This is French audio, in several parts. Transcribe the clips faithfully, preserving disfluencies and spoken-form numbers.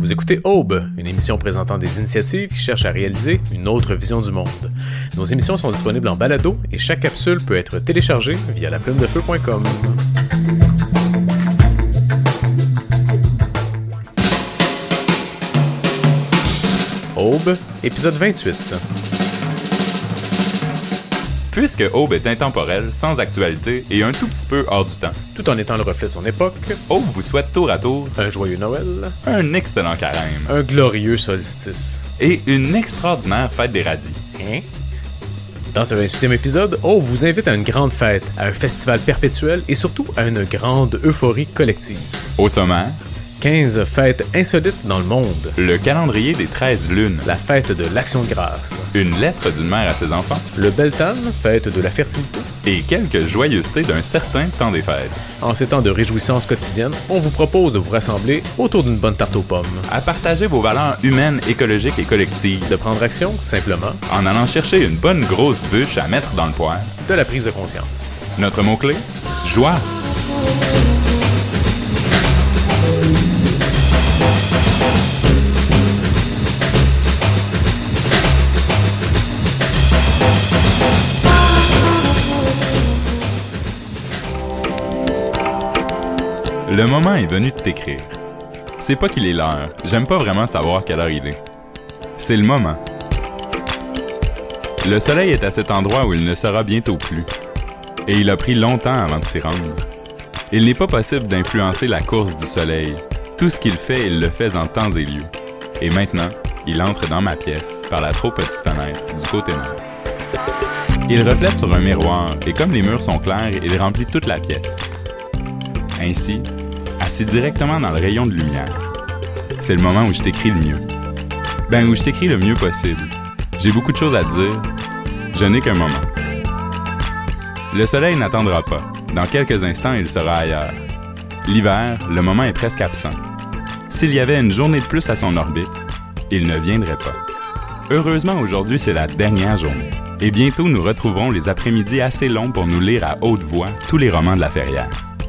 Vous écoutez Aube, une émission présentant des initiatives qui cherchent à réaliser une autre vision du monde. Nos émissions sont disponibles en balado et chaque capsule peut être téléchargée via la plume de feu point com. Aube, épisode vingt-huit. Puisque Aube est intemporelle, sans actualité et un tout petit peu hors du temps, Tout en étant le reflet de son époque, Aube vous souhaite tour à tour un joyeux Noël, un excellent carême un glorieux solstice. et une extraordinaire fête des radis. Hein? Dans ce vingt-huitième épisode, Aube vous invite à une grande fête, à un festival perpétuel et surtout à une grande euphorie collective. Au sommaire, quinze fêtes insolites dans le monde. le calendrier des treize lunes, La fête de l'Action de grâce. une lettre d'une mère à ses enfants Le Beltane, fête de la fertilité. et quelques joyeusetés d'un certain temps des fêtes. En ces temps de réjouissance quotidienne, on vous propose de vous rassembler autour d'une bonne tarte aux pommes. À partager vos valeurs humaines, écologiques et collectives, De prendre action, simplement, en allant chercher une bonne grosse bûche à mettre dans le poêle. de la prise de conscience. Notre mot-clé, joie. Le moment est venu de t'écrire. C'est pas qu'il est l'heure, j'aime pas vraiment savoir quelle heure il est. C'est le moment. Le soleil est à cet endroit où il ne sera bientôt plus. Et il a pris longtemps avant de s'y rendre. Il n'est pas possible d'influencer la course du soleil. Tout ce qu'il fait, il le fait en temps et lieu. Et maintenant, il entre dans ma pièce, par la trop petite fenêtre, du côté nord. Il reflète sur un miroir, et comme les murs sont clairs, il remplit toute la pièce. Ainsi, assis directement dans le rayon de lumière. C'est le moment où je t'écris le mieux. Ben, où je t'écris le mieux possible. J'ai beaucoup de choses à te dire. Je n'ai qu'un moment. Le soleil n'attendra pas. Dans quelques instants, il sera ailleurs. L'hiver, le moment est presque absent. S'il y avait une journée de plus à son orbite, il ne viendrait pas. Heureusement, aujourd'hui, c'est la dernière journée. Et bientôt, nous retrouverons les après-midi assez longs pour nous lire à haute voix tous les romans de la Ferrière.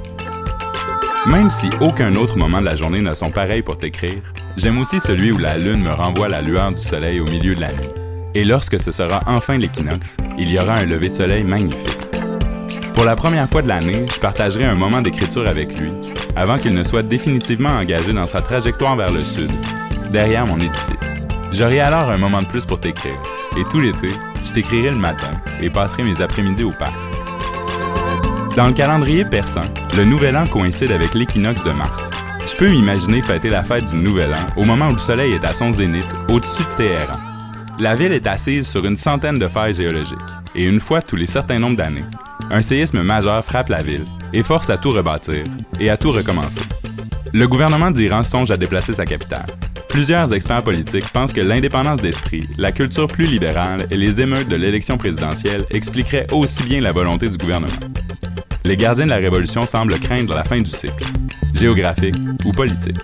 Même si aucun autre moment de la journée ne sont pareils pour t'écrire, j'aime aussi celui où la lune me renvoie la lueur du soleil au milieu de la nuit. Et lorsque ce sera enfin l'équinoxe, il y aura un lever de soleil magnifique. Pour la première fois de l'année, je partagerai un moment d'écriture avec lui, avant qu'il ne soit définitivement engagé dans sa trajectoire vers le sud, derrière mon édifice. J'aurai alors un moment de plus pour t'écrire, et tout l'été, je t'écrirai le matin et passerai mes après-midi au parc. Dans le calendrier persan, le Nouvel An coïncide avec l'équinoxe de mars. Je peux m'imaginer fêter la fête du Nouvel An au moment où le soleil est à son zénith, au-dessus de Téhéran. La ville est assise sur une centaine de failles géologiques, et une fois tous les certains nombres d'années, un séisme majeur frappe la ville et force à tout rebâtir et à tout recommencer. Le gouvernement d'Iran songe à déplacer sa capitale. Plusieurs experts politiques pensent que l'indépendance d'esprit, la culture plus libérale et les émeutes de l'élection présidentielle expliqueraient aussi bien la volonté du gouvernement. Les gardiens de la Révolution semblent craindre la fin du cycle, géographique ou politique.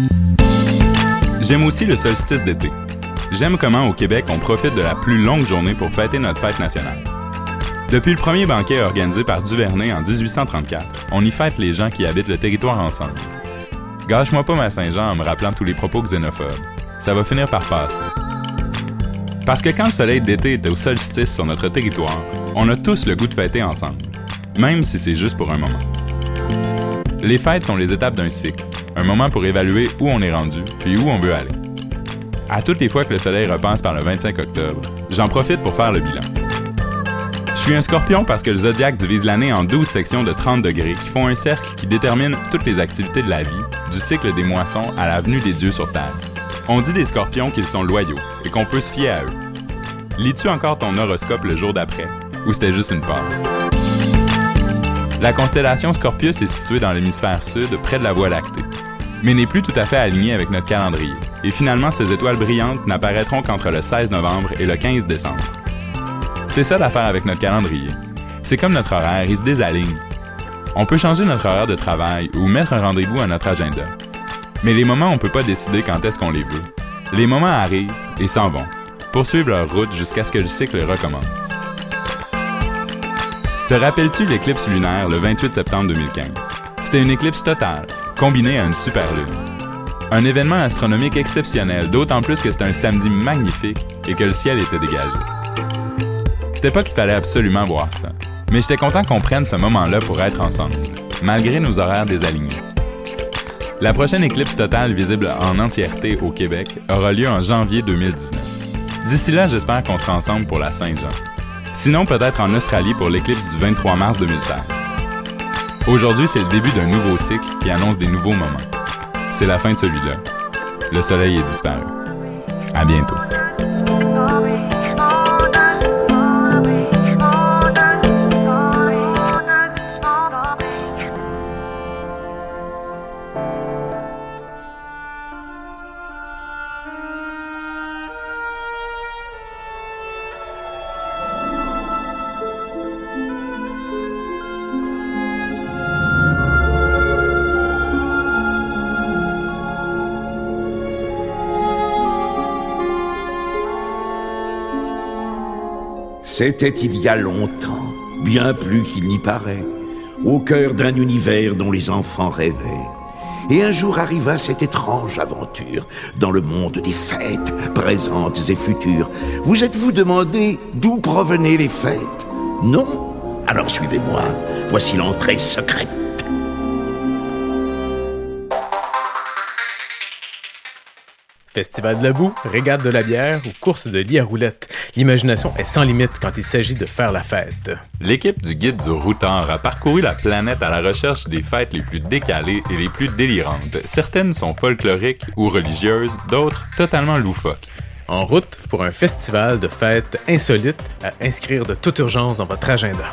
J'aime aussi le solstice d'été. J'aime comment au Québec on profite de la plus longue journée pour fêter notre fête nationale. Depuis le premier banquet organisé par Duvernay en dix-huit cent trente-quatre, on y fête les gens qui habitent le territoire ensemble. Gâche-moi pas ma Saint-Jean en me rappelant tous les propos xénophobes. Ça va finir par passer. Parce que quand le soleil d'été est au solstice sur notre territoire, on a tous le goût de fêter ensemble. Même si c'est juste pour un moment. Les fêtes sont les étapes d'un cycle, un moment pour évaluer où on est rendu, puis où on veut aller. À toutes les fois que le soleil repasse par le vingt-cinq octobre, j'en profite pour faire le bilan. Je suis un scorpion parce que le zodiaque divise l'année en douze sections de trente degrés qui font un cercle qui détermine toutes les activités de la vie, du cycle des moissons à la venue des dieux sur Terre. On dit des scorpions qu'ils sont loyaux et qu'on peut se fier à eux. Lis-tu encore ton horoscope le jour d'après, ou c'était juste une passe? La constellation Scorpius est située dans l'hémisphère sud, près de la Voie lactée, mais n'est plus tout à fait alignée avec notre calendrier, et finalement ces étoiles brillantes n'apparaîtront qu'entre le seize novembre et le quinze décembre. C'est ça l'affaire avec notre calendrier. C'est comme notre horaire, il se désaligne. On peut changer notre horaire de travail ou mettre un rendez-vous à notre agenda. Mais les moments, on peut pas décider quand est-ce qu'on les veut. Les moments arrivent et s'en vont, poursuivent leur route jusqu'à ce que le cycle recommence. Te rappelles-tu l'éclipse lunaire le vingt-huit septembre deux mille quinze? C'était une éclipse totale, combinée à une super lune. Un événement astronomique exceptionnel, d'autant plus que c'était un samedi magnifique et que le ciel était dégagé. C'était pas qu'il fallait absolument voir ça, mais j'étais content qu'on prenne ce moment-là pour être ensemble, malgré nos horaires désalignés. La prochaine éclipse totale visible en entièreté au Québec aura lieu en janvier deux mille dix-neuf. D'ici là, j'espère qu'on sera ensemble pour la Saint-Jean. Sinon, peut-être en Australie pour l'éclipse du vingt-trois mars deux mille seize. Aujourd'hui, c'est le début d'un nouveau cycle qui annonce des nouveaux moments. C'est la fin de celui-là. Le soleil est disparu. À bientôt. C'était il y a longtemps, bien plus qu'il n'y paraît, au cœur d'un univers dont les enfants rêvaient. Et un jour arriva cette étrange aventure dans le monde des fêtes, présentes et futures. Vous êtes-vous demandé d'où provenaient les fêtes? Non? Alors suivez-moi, voici l'entrée secrète. Festival de la boue, régate de la bière ou course de lit à roulettes, l'imagination est sans limite quand il s'agit de faire la fête. L'équipe du Guide du Routard a parcouru la planète à la recherche des fêtes les plus décalées et les plus délirantes. Certaines sont folkloriques ou religieuses, d'autres totalement loufoques. En route pour un festival de fêtes insolites à inscrire de toute urgence dans votre agenda.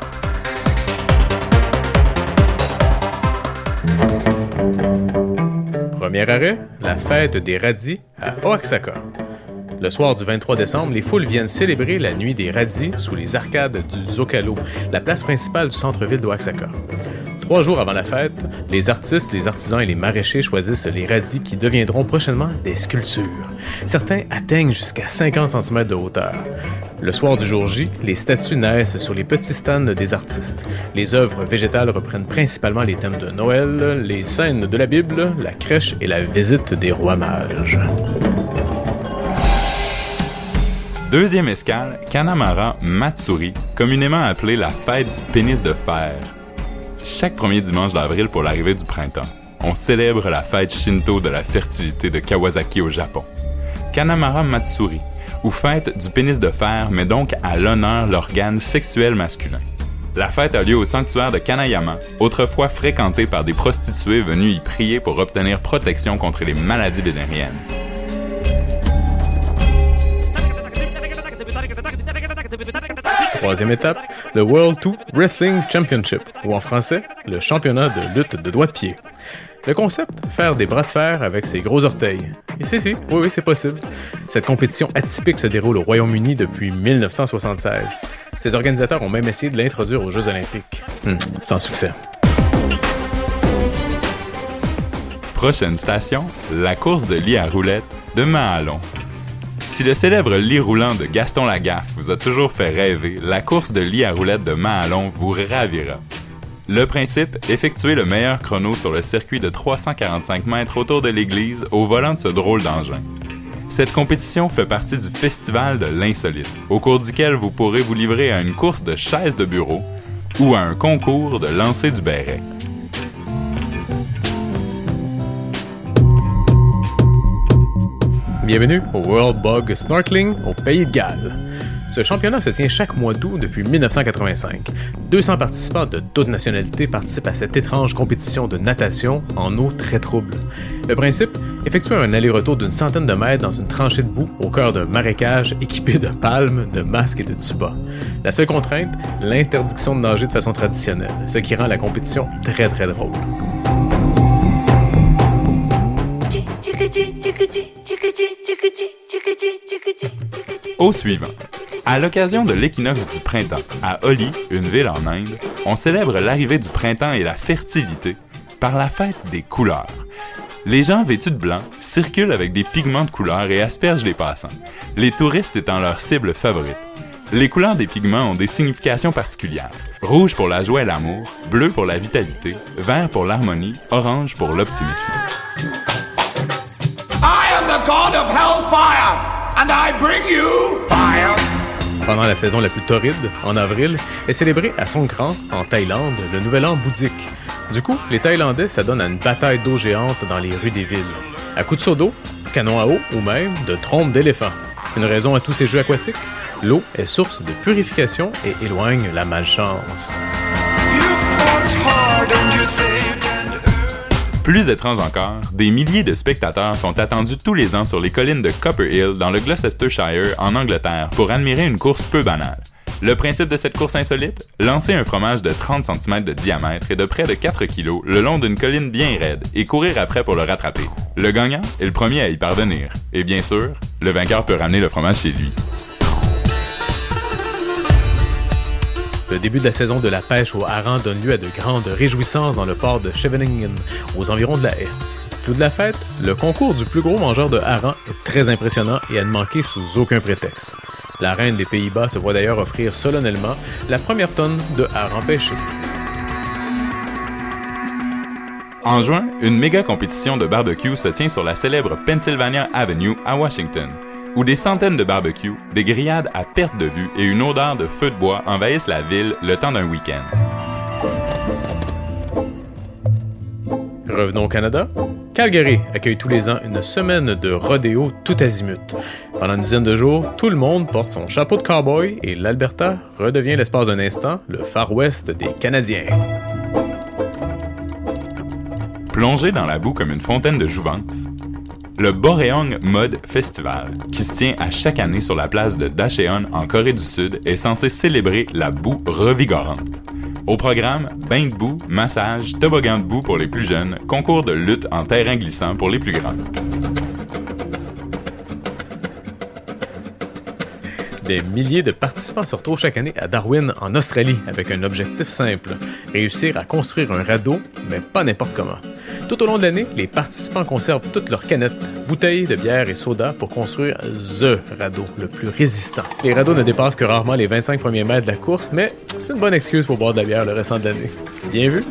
Premier arrêt, la fête des radis à Oaxaca. Le soir du vingt-trois décembre, les foules viennent célébrer la nuit des radis sous les arcades du Zocalo, la place principale du centre-ville d'Oaxaca. Trois jours avant la fête, les artistes, les artisans et les maraîchers choisissent les radis qui deviendront prochainement des sculptures. Certains atteignent jusqu'à cinquante centimètres de hauteur. Le soir du jour J, les statues naissent sur les petits stands des artistes. Les œuvres végétales reprennent principalement les thèmes de Noël, les scènes de la Bible, la crèche et la visite des rois mages. Deuxième escale, Kanamara Matsuri, communément appelée la fête du pénis de fer. Chaque premier dimanche d'avril pour l'arrivée du printemps, on célèbre la fête Shinto de la fertilité de Kawasaki au Japon. Kanamara Matsuri, ou fête du pénis de fer, met donc à l'honneur l'organe sexuel masculin. La fête a lieu au sanctuaire de Kanayama, autrefois fréquenté par des prostituées venues y prier pour obtenir protection contre les maladies vénériennes. Troisième étape, le World deux Wrestling Championship, ou en français, le championnat de lutte de doigts de pied. Le concept, faire des bras de fer avec ses gros orteils. Et si, si, oui, oui, c'est possible. Cette compétition atypique se déroule au Royaume-Uni depuis dix-neuf cent soixante-seize. Ses organisateurs ont même essayé de l'introduire aux Jeux olympiques. Hum, sans succès. Prochaine station, la course de lit à roulettes de Mahalon. Si le célèbre lit roulant de Gaston Lagaffe vous a toujours fait rêver, la course de lit à roulettes de Mahalon vous ravira. Le principe, effectuer le meilleur chrono sur le circuit de trois cent quarante-cinq mètres autour de l'église au volant de ce drôle d'engin. Cette compétition fait partie du Festival de l'insolite, au cours duquel vous pourrez vous livrer à une course de chaises de bureau ou à un concours de lancer du béret. Bienvenue au World Bog Snorkeling au Pays de Galles. Ce championnat se tient chaque mois d'août depuis dix-neuf cent quatre-vingt-cinq. deux cents participants de toutes nationalités participent à cette étrange compétition de natation en eau très trouble. Le principe, effectuer un aller-retour d'une centaine de mètres dans une tranchée de boue au cœur d'un marécage équipé de palmes, de masques et de tubas. La seule contrainte, l'interdiction de nager de façon traditionnelle, ce qui rend la compétition très très drôle. Au suivant. À l'occasion de l'équinoxe du printemps, à Holi, une ville en Inde, on célèbre l'arrivée du printemps et la fertilité par la fête des couleurs. Les gens vêtus de blanc circulent avec des pigments de couleur et aspergent les passants, les touristes étant leur cible favorite. Les couleurs des pigments ont des significations particulières. Rouge pour la joie et l'amour, bleu pour la vitalité, vert pour l'harmonie, orange pour l'optimisme. god of hellfire, and I bring you fire. Pendant la saison la plus torride, en avril, est célébré à Songkran, en Thaïlande, le nouvel an bouddhique. Du coup, les Thaïlandais s'adonnent à une bataille d'eau géante dans les rues des villes. À coups de seau d'eau, canon à eau ou même de trompes d'éléphants. Une raison à tous ces jeux aquatiques? L'eau est source de purification et éloigne la malchance. Plus étrange encore, des milliers de spectateurs sont attendus tous les ans sur les collines de Copper Hill dans le Gloucestershire en Angleterre pour admirer une course peu banale. Le principe de cette course insolite? Lancer un fromage de trente centimètres de diamètre et de près de quatre kilos le long d'une colline bien raide et courir après pour le rattraper. Le gagnant est le premier à y parvenir. Et bien sûr, le vainqueur peut ramener le fromage chez lui. Le début de la saison de la pêche au hareng donne lieu à de grandes réjouissances dans le port de Scheveningen, aux environs de la haie. Clou de la fête, le concours du plus gros mangeur de hareng est très impressionnant et à ne manquer sous aucun prétexte. La reine des Pays-Bas se voit d'ailleurs offrir solennellement la première tonne de hareng pêché. En juin, une méga compétition de barbecue se tient sur la célèbre Pennsylvania Avenue à Washington, où des centaines de barbecues, des grillades à perte de vue et une odeur de feu de bois envahissent la ville le temps d'un week-end. Revenons au Canada. Calgary accueille tous les ans une semaine de rodéo tout azimut. Pendant une dizaine de jours, tout le monde porte son chapeau de cow-boy et l'Alberta redevient l'espace d'un instant le Far West des Canadiens. Plongé dans la boue comme une fontaine de jouvence, le Boreong Mud Festival, qui se tient à chaque année sur la place de Dacheon en Corée du Sud, est censé célébrer la boue revigorante. Au programme, bain de boue, massage, toboggan de boue pour les plus jeunes, concours de lutte en terrain glissant pour les plus grands. Des milliers de participants se retrouvent chaque année à Darwin, en Australie, avec un objectif simple, réussir à construire un radeau, mais pas n'importe comment. Tout au long de l'année, les participants conservent toutes leurs canettes, bouteilles de bière et soda pour construire THE radeau, le plus résistant. Les radeaux ne dépassent que rarement les vingt-cinq premiers mètres de la course, mais c'est une bonne excuse pour boire de la bière le restant de l'année. Bien vu?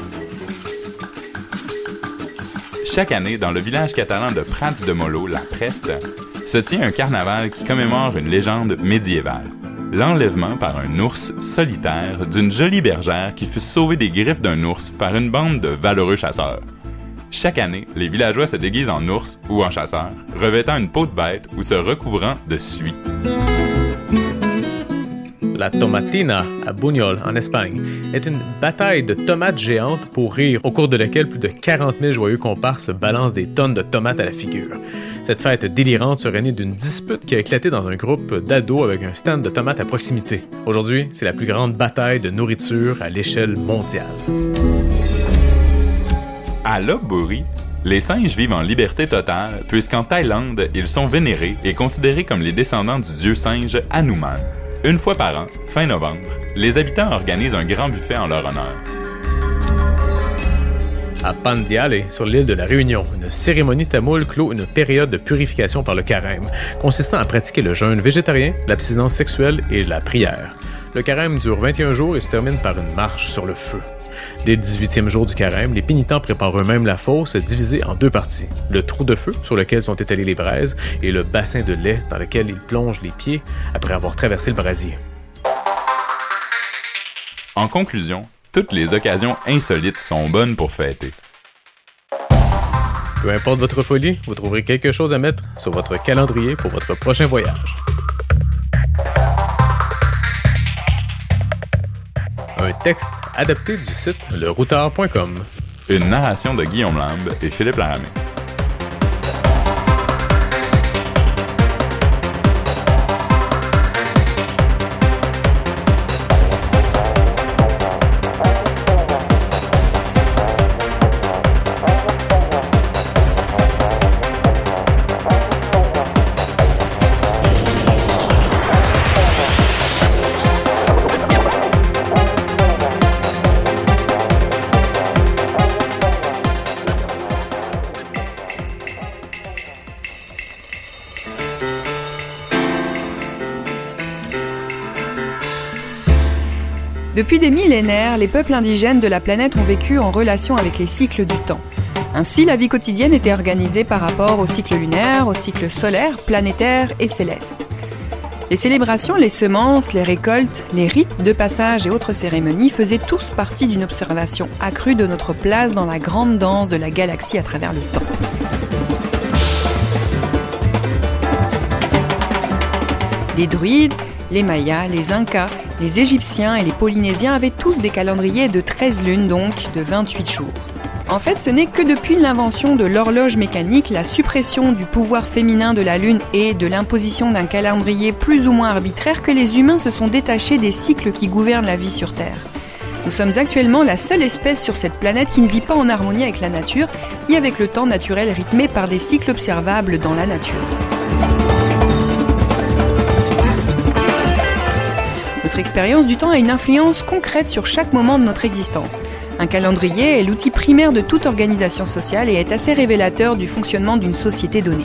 Chaque année, dans le village catalan de Prats de Molo, la Preste, se tient un carnaval qui commémore une légende médiévale. L'enlèvement par un ours solitaire d'une jolie bergère qui fut sauvée des griffes d'un ours par une bande de valeureux chasseurs. Chaque année, les villageois se déguisent en ours ou en chasseurs, revêtant une peau de bête ou se recouvrant de suie. La Tomatina, à Buñol, en Espagne, est une bataille de tomates géantes pour rire, au cours de laquelle plus de quarante mille joyeux comparses balancent des tonnes de tomates à la figure. Cette fête délirante serait née d'une dispute qui a éclaté dans un groupe d'ados avec un stand de tomates à proximité. Aujourd'hui, c'est la plus grande bataille de nourriture à l'échelle mondiale. À Lopburi, les singes vivent en liberté totale puisqu'en Thaïlande, ils sont vénérés et considérés comme les descendants du dieu singe Hanuman. Une fois par an, fin novembre, les habitants organisent un grand buffet en leur honneur. À Pandiale, sur l'île de la Réunion, une cérémonie tamoule clôt une période de purification par le carême, consistant à pratiquer le jeûne végétarien, l'abstinence sexuelle et la prière. Le carême dure vingt et un jours et se termine par une marche sur le feu. Dès le dix-huitième jour du carême, les pénitents préparent eux-mêmes la fosse divisée en deux parties. Le trou de feu sur lequel sont étalées les braises et le bassin de lait dans lequel ils plongent les pieds après avoir traversé le brasier. En conclusion, toutes les occasions insolites sont bonnes pour fêter. Peu importe votre folie, vous trouverez quelque chose à mettre sur votre calendrier pour votre prochain voyage. Un texte adapté du site le routard point com. Une narration de Guillaume Lambe et Philippe Laramé. Depuis des millénaires, les peuples indigènes de la planète ont vécu en relation avec les cycles du temps. Ainsi, la vie quotidienne était organisée par rapport au cycle lunaire, au cycle solaire, planétaire et céleste. Les célébrations, les semences, les récoltes, les rites de passage et autres cérémonies faisaient tous partie d'une observation accrue de notre place dans la grande danse de la galaxie à travers le temps. Les druides, les Mayas, les Incas, les Égyptiens et les Polynésiens avaient tous des calendriers de treize lunes, donc de vingt-huit jours. En fait, ce n'est que depuis l'invention de l'horloge mécanique, la suppression du pouvoir féminin de la Lune et de l'imposition d'un calendrier plus ou moins arbitraire que les humains se sont détachés des cycles qui gouvernent la vie sur Terre. Nous sommes actuellement la seule espèce sur cette planète qui ne vit pas en harmonie avec la nature et avec le temps naturel rythmé par des cycles observables dans la nature. Notre expérience du temps a une influence concrète sur chaque moment de notre existence. Un calendrier est l'outil primaire de toute organisation sociale et est assez révélateur du fonctionnement d'une société donnée.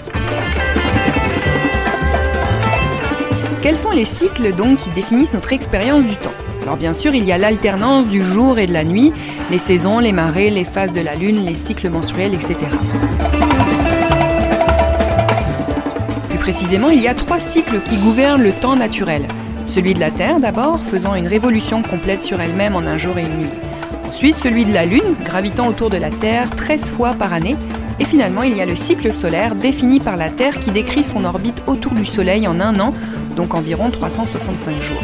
Quels sont les cycles donc qui définissent notre expérience du temps ? Alors bien sûr, il y a l'alternance du jour et de la nuit, les saisons, les marées, les phases de la lune, les cycles menstruels, et cetera. Plus précisément, il y a trois cycles qui gouvernent le temps naturel. Celui de la Terre d'abord, faisant une révolution complète sur elle-même en un jour et une nuit. Ensuite, celui de la Lune, gravitant autour de la Terre treize fois par année. Et finalement, il y a le cycle solaire défini par la Terre qui décrit son orbite autour du Soleil en un an, donc environ trois cent soixante-cinq jours.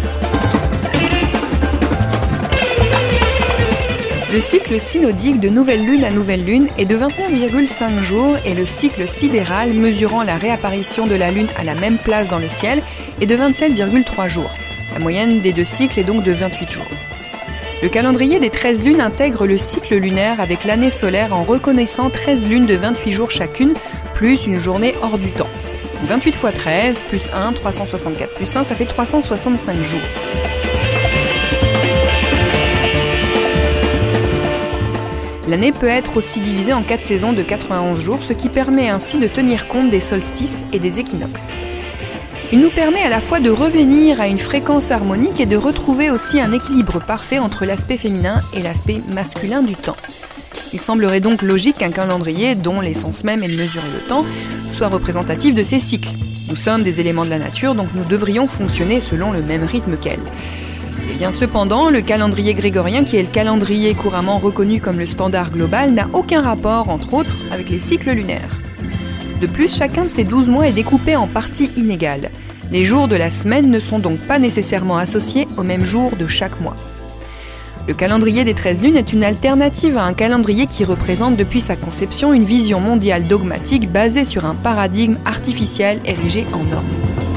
Le cycle synodique de nouvelle lune à nouvelle lune est de vingt-neuf virgule cinq jours et le cycle sidéral, mesurant la réapparition de la Lune à la même place dans le ciel, est de vingt-sept virgule trois jours. La moyenne des deux cycles est donc de vingt-huit jours. Le calendrier des treize lunes intègre le cycle lunaire avec l'année solaire en reconnaissant treize lunes de vingt-huit jours chacune, plus une journée hors du temps. vingt-huit fois treize, plus un, trois cent soixante-quatre, plus un, ça fait trois cent soixante-cinq jours. L'année peut être aussi divisée en quatre saisons de quatre-vingt-onze jours, ce qui permet ainsi de tenir compte des solstices et des équinoxes. Il nous permet à la fois de revenir à une fréquence harmonique et de retrouver aussi un équilibre parfait entre l'aspect féminin et l'aspect masculin du temps. Il semblerait donc logique qu'un calendrier, dont l'essence même est de mesurer le temps, soit représentatif de ces cycles. Nous sommes des éléments de la nature, donc nous devrions fonctionner selon le même rythme qu'elle. Et bien cependant, le calendrier grégorien, qui est le calendrier couramment reconnu comme le standard global, n'a aucun rapport, entre autres, avec les cycles lunaires. De plus, chacun de ces douze mois est découpé en parties inégales. Les jours de la semaine ne sont donc pas nécessairement associés au même jour de chaque mois. Le calendrier des treize lunes est une alternative à un calendrier qui représente depuis sa conception une vision mondiale dogmatique basée sur un paradigme artificiel érigé en norme.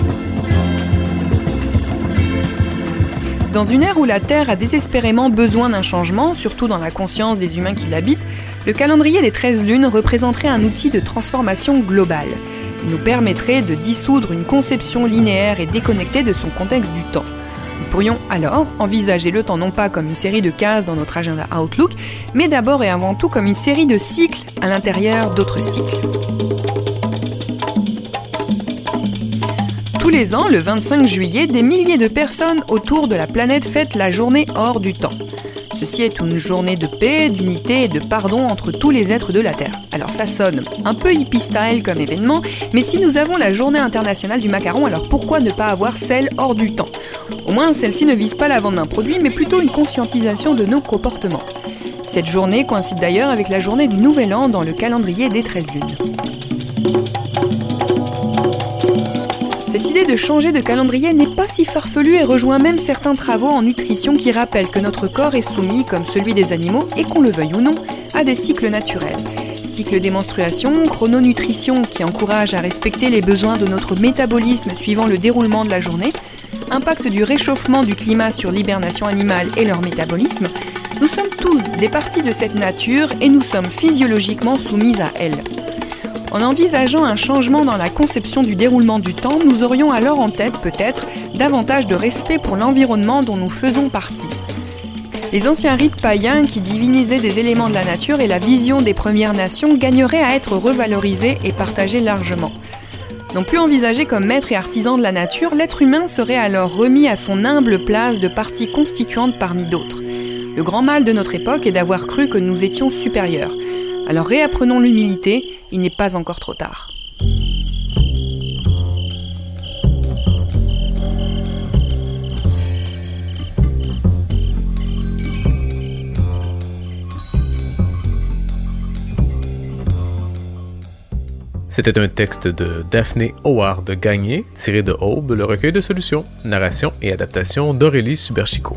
Dans une ère où la Terre a désespérément besoin d'un changement, surtout dans la conscience des humains qui l'habitent, le calendrier des treize lunes représenterait un outil de transformation globale. Il nous permettrait de dissoudre une conception linéaire et déconnectée de son contexte du temps. Nous pourrions alors envisager le temps non pas comme une série de cases dans notre agenda Outlook, mais d'abord et avant tout comme une série de cycles à l'intérieur d'autres cycles. Tous les ans, le vingt-cinq juillet, des milliers de personnes autour de la planète fêtent la journée hors du temps. Ceci est une journée de paix, d'unité et de pardon entre tous les êtres de la Terre. Alors ça sonne un peu hippie style comme événement, mais si nous avons la journée internationale du macaron, alors pourquoi ne pas avoir celle hors du temps ? Au moins, celle-ci ne vise pas la vente d'un produit, mais plutôt une conscientisation de nos comportements. Cette journée coïncide d'ailleurs avec la journée du Nouvel An dans le calendrier des treize lunes. Cette idée de changer de calendrier n'est pas si farfelue et rejoint même certains travaux en nutrition qui rappellent que notre corps est soumis, comme celui des animaux, et qu'on le veuille ou non, à des cycles naturels. Cycle des menstruations, chrononutrition qui encourage à respecter les besoins de notre métabolisme suivant le déroulement de la journée, impact du réchauffement du climat sur l'hibernation animale et leur métabolisme, nous sommes tous des parties de cette nature et nous sommes physiologiquement soumis à elle. En envisageant un changement dans la conception du déroulement du temps, nous aurions alors en tête, peut-être, davantage de respect pour l'environnement dont nous faisons partie. Les anciens rites païens qui divinisaient des éléments de la nature et la vision des Premières Nations gagneraient à être revalorisés et partagés largement. Non plus envisagé comme maître et artisan de la nature, l'être humain serait alors remis à son humble place de partie constituante parmi d'autres. Le grand mal de notre époque est d'avoir cru que nous étions supérieurs. Alors réapprenons l'humilité, il n'est pas encore trop tard. C'était un texte de Daphné Howard Gagné, tiré de Aube, le recueil de solutions, narration et adaptation d'Aurélie Suberchico.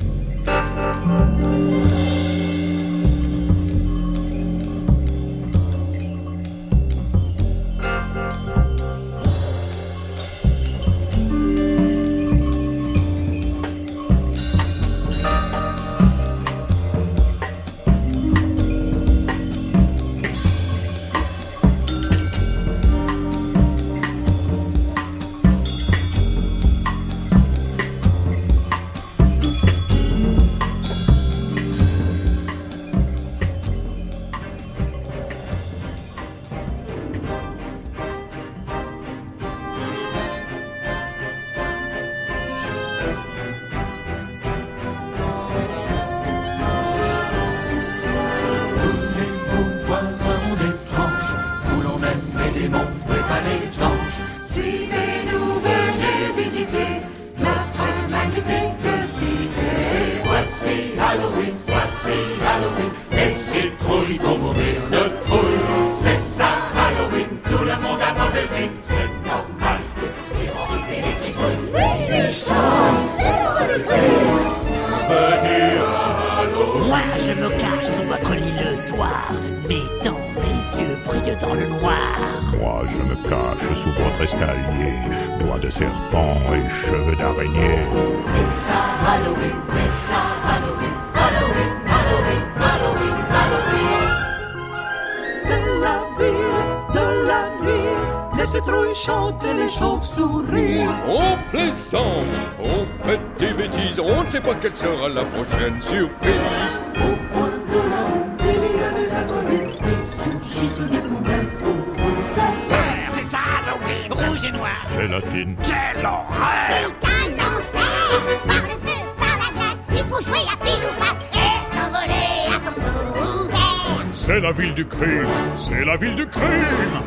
Moi, je me cache sous votre lit le soir, mes dents, mes yeux brillent dans le noir. Moi, je me cache sous votre escalier, doigts de serpent et cheveux d'araignée. C'est ça, Halloween, c'est ça, Halloween, Halloween, Halloween, Halloween, Halloween. C'est la ville de la nuit, les citrouilles chantent et les chauves-souris. On plaisante, on fait des bêtises, on ne sait pas quelle sera la prochaine surprise. Au coin de la rue, il y a des inconnus qui surgissent des poubelles pour faire. C'est ça, Halloween, rouge et noir. Gélatine. Quelle horreur! C'est un enfer! Par le feu, par la glace, il faut jouer à pile ou face et s'envoler à tombeau ouvert. C'est la ville du crime, c'est la ville du crime.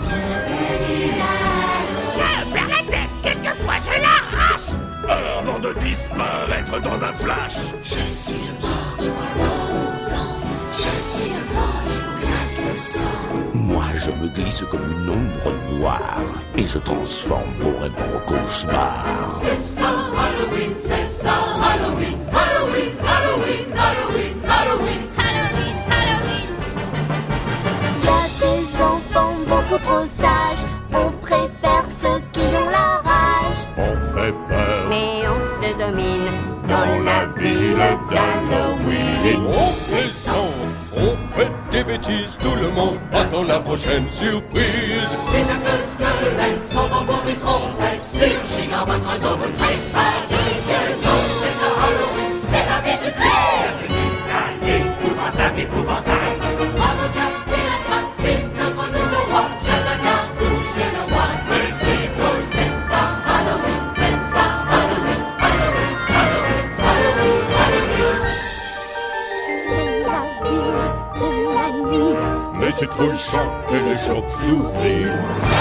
Je perds la tête, quelquefois je l'arrache avant de disparaître dans un flash. Je suis le mort qui prend longtemps, je suis le vent qui vous glace le sang. Moi, je me glisse comme une ombre noire et je transforme vos rêves en cauchemars. C'est ça, Halloween, c'est ça, Halloween, Halloween, Halloween, Halloween, Halloween, Halloween, Halloween. Y a des enfants beaucoup trop sages, on préfère ceux qui ont la rage. On fait peur, Mais on se domine dans la ville d'Halloween. On plaisante, on fait des bêtises, tout le monde attend la prochaine surprise. C'est Jack le squelette, sans tambour ni trompette, surgit dans votre dos, vous ne faites pas de raison. C'est ça, Halloween, c'est la ville du crime. Bienvenue à l'épouvantable épouvantail. Bravo Jack, et la grappe, vive notre nouveau roi, Jack la Garbouille est le roi des citrouilles. C'est ça, Halloween, c'est ça, Halloween, Halloween, Halloween, Halloween, Halloween. C'est la ville de la nuit. les citrouilles chantent et les chauves-souris.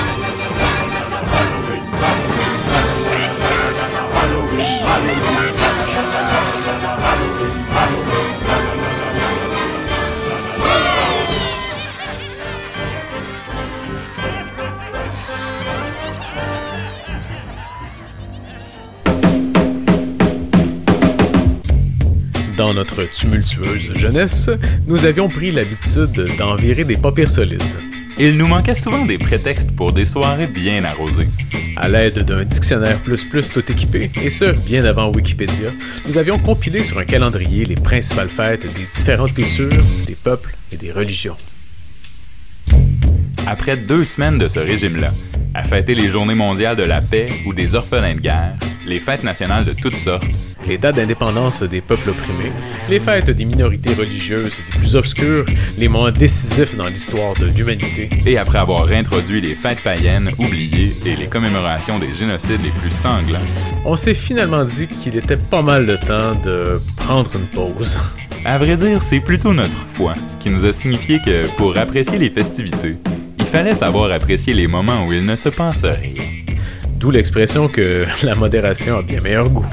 Dans notre tumultueuse jeunesse, nous avions pris l'habitude d'envirer des pas pires solides. Il nous manquait souvent des prétextes pour des soirées bien arrosées. À l'aide d'un dictionnaire plus plus tout équipé, et ce, bien avant Wikipédia, nous avions compilé sur un calendrier les principales fêtes des différentes cultures, des peuples et des religions. Après deux semaines de ce régime-là, à fêter les Journées mondiales de la paix ou des orphelins de guerre, les fêtes nationales de toutes sortes, les dates d'indépendance des peuples opprimés, les fêtes des minorités religieuses les plus obscures, les moments décisifs dans l'histoire de l'humanité. et après avoir réintroduit les fêtes païennes oubliées et les commémorations des génocides les plus sanglants, On s'est finalement dit qu'il était pas mal de temps de prendre une pause. À vrai dire, c'est plutôt notre foi qui nous a signifié que, pour apprécier les festivités, il fallait savoir apprécier les moments où il ne se passe rien. D'où l'expression que la modération a bien meilleur goût.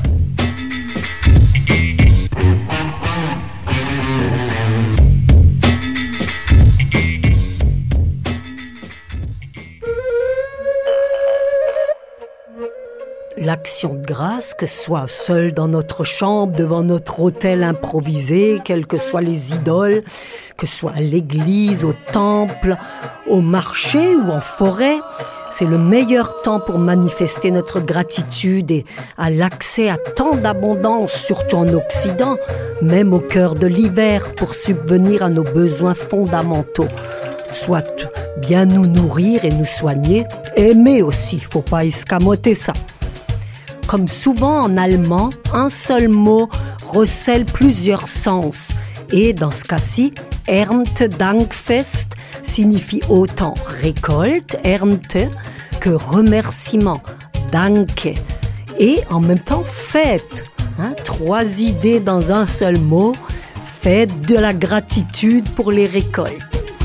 L'action de grâce, que ce soit seul dans notre chambre, devant notre autel improvisé, quelles que soient les idoles, que ce soit à l'église, au temple, au marché ou en forêt, c'est le meilleur temps pour manifester notre gratitude et à l'accès à tant d'abondance, surtout en Occident, même au cœur de l'hiver, pour subvenir à nos besoins fondamentaux. Soit bien nous nourrir et nous soigner, aimer aussi, faut pas escamoter ça. Comme souvent en allemand, un seul mot recèle plusieurs sens. Et dans ce cas-ci, Erntedankfest signifie autant récolte, Ernte, que remerciement, Danke. Et en même temps, fête. Hein, trois idées dans un seul mot, fête de la gratitude pour les récoltes.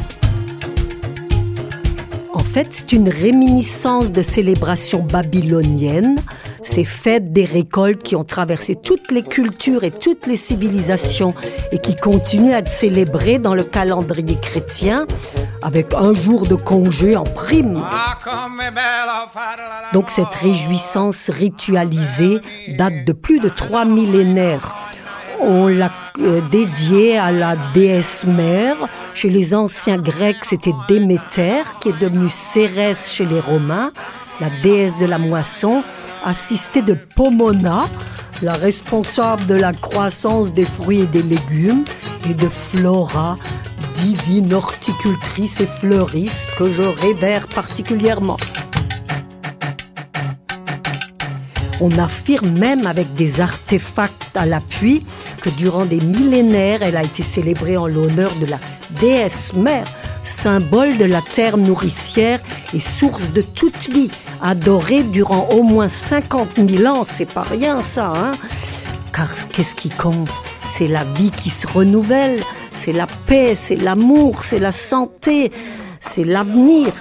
En fait, c'est une réminiscence de célébrations babyloniennes, ces fêtes des récoltes qui ont traversé toutes les cultures et toutes les civilisations et qui continuent à être célébrées dans le calendrier chrétien avec un jour de congé en prime. Donc cette réjouissance ritualisée date de plus de trois millénaires. On l'a euh, dédiée à la déesse mère. Chez les anciens Grecs, c'était Déméter, qui est devenue Cérès chez les Romains, la déesse de la moisson, assistée de Pomona, la responsable de la croissance des fruits et des légumes, et de Flora, divine horticultrice et fleuriste que je révère particulièrement. On affirme même avec des artefacts à l'appui que durant des millénaires, elle a été célébrée en l'honneur de la déesse mère, symbole de la terre nourricière et source de toute vie, adorée durant au moins cinquante mille ans. C'est pas rien ça, hein? Car qu'est-ce qui compte? C'est la vie qui se renouvelle, c'est la paix, c'est l'amour, c'est la santé, c'est l'avenir.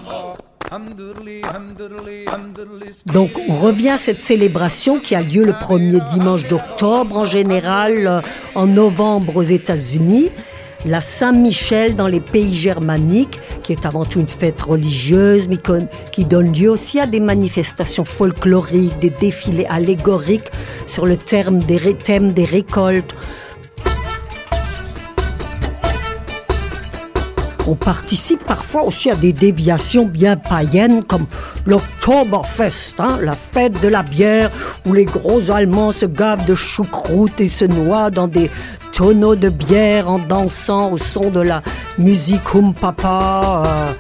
Donc on revient à cette célébration qui a lieu le premier dimanche d'octobre, en général en novembre aux États-Unis, la Saint-Michel dans les pays germaniques, qui est avant tout une fête religieuse, mais qui donne lieu aussi à des manifestations folkloriques, des défilés allégoriques sur le thème des, ré- thème des récoltes. On participe parfois aussi à des déviations bien païennes comme l'Oktoberfest, hein, la fête de la bière où les gros Allemands se gavent de choucroute et se noient dans des tonneaux de bière en dansant au son de la musique Hum Papa. Euh.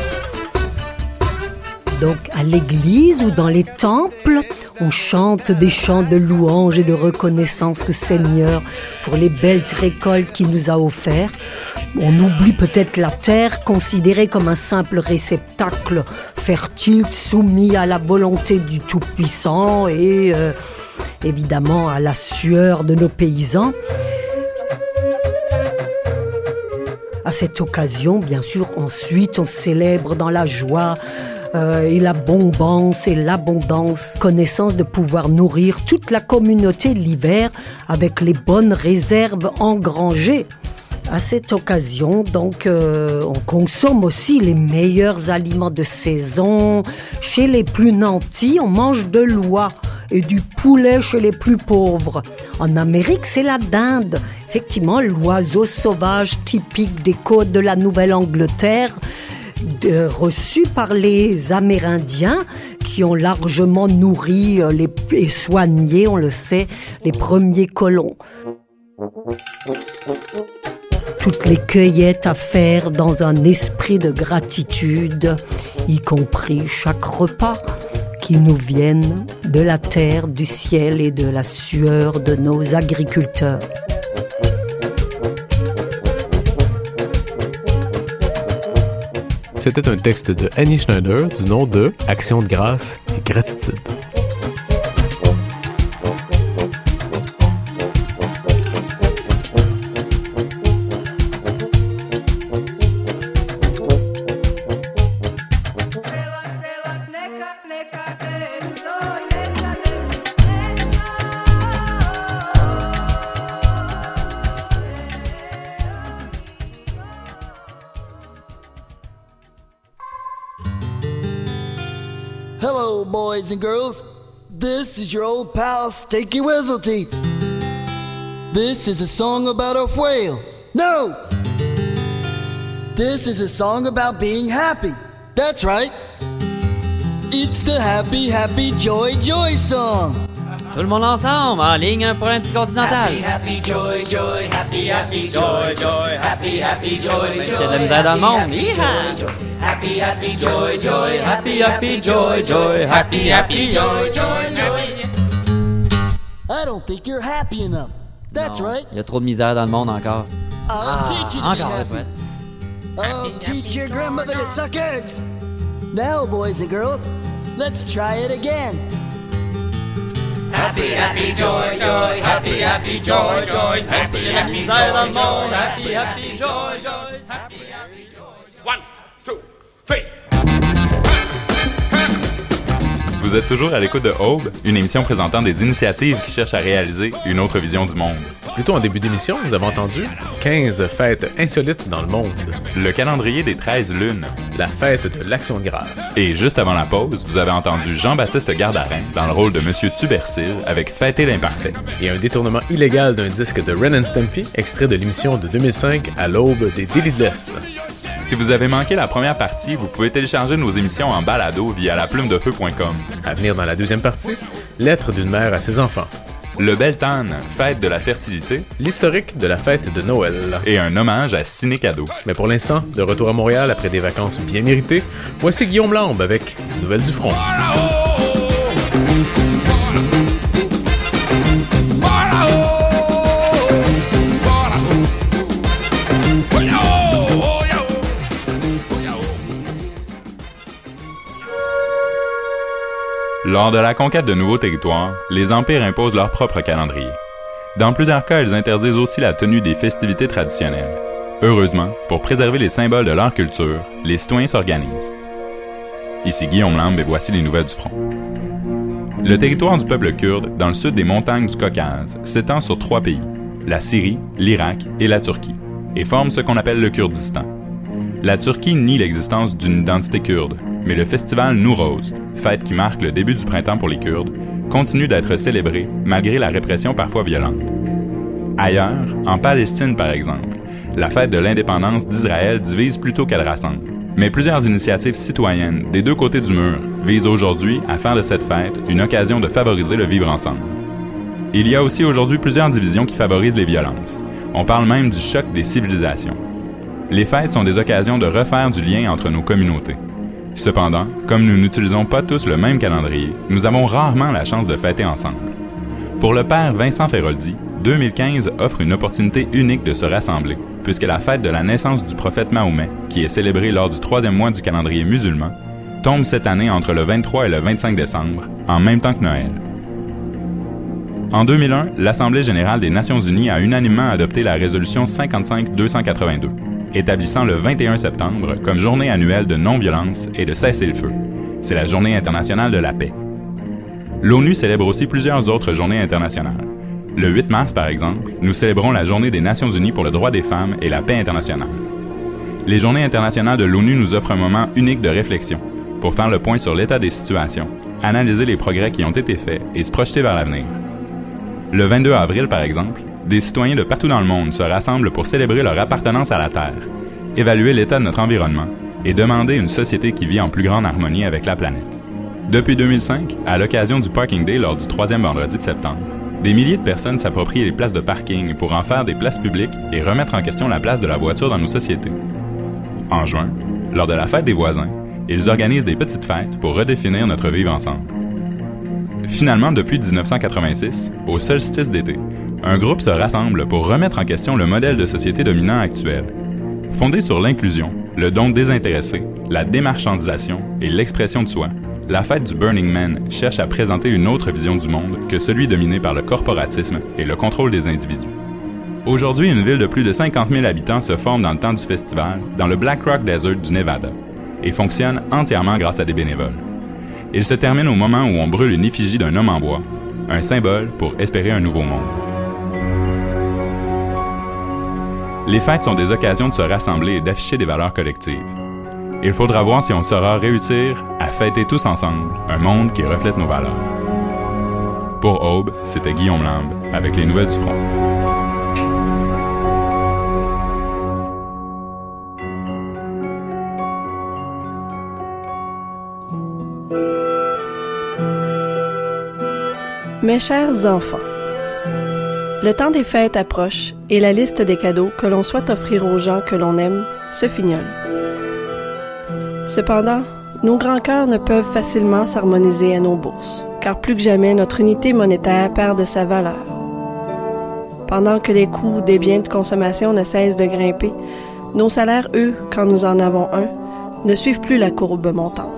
Donc à l'église ou dans les temples, on chante des chants de louange et de reconnaissance au Seigneur pour les belles récoltes qu'il nous a offertes. On oublie peut-être la terre, considérée comme un simple réceptacle fertile, soumis à la volonté du Tout-Puissant et euh, évidemment à la sueur de nos paysans. À cette occasion, bien sûr, ensuite, on célèbre dans la joie euh, et la bombance et l'abondance, connaissance de pouvoir nourrir toute la communauté l'hiver avec les bonnes réserves engrangées. À cette occasion, donc, euh, on consomme aussi les meilleurs aliments de saison. Chez les plus nantis, on mange de l'oie et du poulet chez les plus pauvres. En Amérique, c'est la dinde. Effectivement, l'oiseau sauvage typique des côtes de la Nouvelle-Angleterre, de, reçu par les Amérindiens qui ont largement nourri les, et soigné, on le sait, les premiers colons. Toutes les cueillettes à faire dans un esprit de gratitude, y compris chaque repas qui nous viennent de la terre, du ciel et de la sueur de nos agriculteurs. C'était un texte de Annie Schneider du nom de « Action de grâce et gratitude ». Hello, boys and girls. This is your old pal, Stinky Whistleteeth. This is a song about a whale. No! This is a song about being happy. That's right. It's the Happy, Happy, Joy, Joy song. Tout le monde ensemble, en ligne pour un petit continental. Happy, happy, joy, joy, happy, happy, joy, joy, happy, happy, joy, joy. C'est de la misère dans le monde. Happy, happy, joy, joy, happy, happy, joy, joy, happy, happy, joy, joy, joy. I don't think you're happy enough. That's Non, right. il y a trop de misère dans le monde encore. I'll Ah, teach you to be encore, happy. ouais. I'll teach your grandmother to suck eggs. Now, boys and girls, let's try it again. Happy, happy, joy, joy, happy, happy, joy, joy, happy, happy, misère dans le joy, monde. joy, happy, happy, joy, joy, happy, happy, joy. One, two, three. Vous êtes toujours à l'écoute de Aube, une émission présentant des initiatives qui cherchent à réaliser une autre vision du monde. Plus tôt en début d'émission, nous avons entendu quinze fêtes insolites dans le monde. Le calendrier des treize lunes. La fête de l'Action de grâce. Et juste avant la pause, vous avez entendu Jean-Baptiste Gardarin dans le rôle de Monsieur Tubercile avec Fêter l'imparfait. Et un détournement illégal d'un disque de Ren and Stimpy, extrait de l'émission de deux mille cinq à l'aube des délits de l'Est. Si vous avez manqué la première partie, vous pouvez télécharger nos émissions en balado via la plume de feu point com. À venir dans la deuxième partie, lettre d'une mère à ses enfants. Le Beltane, fête de la fertilité. L'historique de la fête de Noël. Et un hommage à Ciné Cadeau. Mais pour l'instant, de retour à Montréal après des vacances bien méritées, voici Guillaume Lambe avec Nouvelles du front. Lors de la conquête de nouveaux territoires, les empires imposent leur propre calendrier. Dans plusieurs cas, ils interdisent aussi la tenue des festivités traditionnelles. Heureusement, pour préserver les symboles de leur culture, les citoyens s'organisent. Ici Guillaume Lambe et voici les nouvelles du front. Le territoire du peuple kurde, dans le sud des montagnes du Caucase, s'étend sur trois pays, la Syrie, l'Irak et la Turquie, et forme ce qu'on appelle le Kurdistan. La Turquie nie l'existence d'une identité kurde, mais le festival Nowroz, fête qui marque le début du printemps pour les Kurdes, continue d'être célébré malgré la répression parfois violente. Ailleurs, en Palestine par exemple, la fête de l'indépendance d'Israël divise plutôt qu'elle rassemble. Mais plusieurs initiatives citoyennes des deux côtés du mur visent aujourd'hui à faire de cette fête une occasion de favoriser le vivre ensemble. Il y a aussi aujourd'hui plusieurs divisions qui favorisent les violences. On parle même du choc des civilisations. Les fêtes sont des occasions de refaire du lien entre nos communautés. Cependant, comme nous n'utilisons pas tous le même calendrier, nous avons rarement la chance de fêter ensemble. Pour le père Vincent Feroldi, deux mille quinze offre une opportunité unique de se rassembler, puisque la fête de la naissance du prophète Mahomet, qui est célébrée lors du troisième mois du calendrier musulman, tombe cette année entre le vingt-trois et le vingt-cinq décembre, en même temps que Noël. En deux mille un, l'Assemblée générale des Nations unies a unanimement adopté la résolution cinquante-cinq deux cent quatre-vingt-deux, établissant le vingt et un septembre comme journée annuelle de non-violence et de cessez-le-feu. C'est la Journée internationale de la paix. L'ONU célèbre aussi plusieurs autres journées internationales. Le huit mars, par exemple, nous célébrons la Journée des Nations unies pour le droit des femmes et la paix internationale. Les Journées internationales de l'ONU nous offrent un moment unique de réflexion pour faire le point sur l'état des situations, analyser les progrès qui ont été faits et se projeter vers l'avenir. Le vingt-deux avril, par exemple, des citoyens de partout dans le monde se rassemblent pour célébrer leur appartenance à la Terre, évaluer l'état de notre environnement et demander une société qui vit en plus grande harmonie avec la planète. Depuis deux mille cinq, à l'occasion du Parking Day lors du troisième vendredi de septembre, des milliers de personnes s'approprient les places de parking pour en faire des places publiques et remettre en question la place de la voiture dans nos sociétés. En juin, lors de la fête des voisins, ils organisent des petites fêtes pour redéfinir notre vivre ensemble. Finalement, depuis dix-neuf cent quatre-vingt-six, au solstice d'été, un groupe se rassemble pour remettre en question le modèle de société dominant actuel. Fondé sur l'inclusion, le don désintéressé, la démarchandisation et l'expression de soi, la fête du Burning Man cherche à présenter une autre vision du monde que celui dominé par le corporatisme et le contrôle des individus. Aujourd'hui, une ville de plus de cinquante mille habitants se forme dans le temps du festival, dans le Black Rock Desert du Nevada, et fonctionne entièrement grâce à des bénévoles. Il se termine au moment où on brûle une effigie d'un homme en bois, un symbole pour espérer un nouveau monde. Les fêtes sont des occasions de se rassembler et d'afficher des valeurs collectives. Il faudra voir si on saura réussir à fêter tous ensemble un monde qui reflète nos valeurs. Pour Aube, c'était Guillaume Lambe avec les nouvelles du front. Mes chers enfants, le temps des fêtes approche et la liste des cadeaux que l'on souhaite offrir aux gens que l'on aime se fignole. Cependant, nos grands cœurs ne peuvent facilement s'harmoniser à nos bourses, car plus que jamais notre unité monétaire perd de sa valeur. Pendant que les coûts des biens de consommation ne cessent de grimper, nos salaires, eux, quand nous en avons un, ne suivent plus la courbe montante.